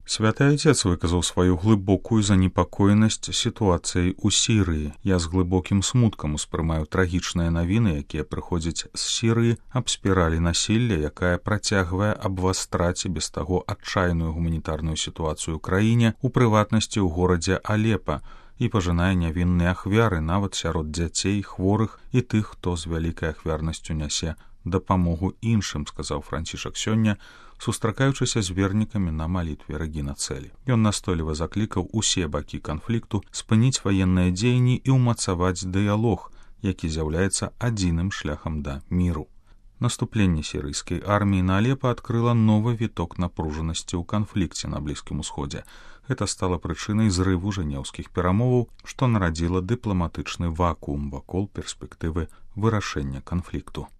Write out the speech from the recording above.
Святы Отец выказаў сваю глыбокую занепакоенасць сітуацыяй у Сірыі. Я з глыбокім смуткам успрымаю трагічныя навіны, якія прыходзяць з Сірыі аб спіралі насілля, якая працягвае абвастраць і без таго адчайную гуманітарную сітуацыю ў краіне, у прыватнасці ў горадзе Алепа, і пажынае нявінныя ахвяры нават сярод дзяцей, хворых і тых, хто з вялікай ахвярнасцю нясе дапамогу іншым, сказаў Францішак сёння, сустракаючыся з вернікамі на малітве Рэгіна Цэлі. Ён настойліва заклікаў усе бакі канфлікту спыніць ваенныя дзеянні і ўмацаваць дыялог, які з'яўляецца адзіным шляхам да міру. Наступленне сірыйскай арміі на Алепа адкрыла новы віток напружанасці ў канфлікце на Блізкім Усходзе. Гэта стала прычынай зрыву жэнеўскіх перамоваў, што нарадзіла дыпламатычны вакуум вакол перспектывы вырашэння канфлікту.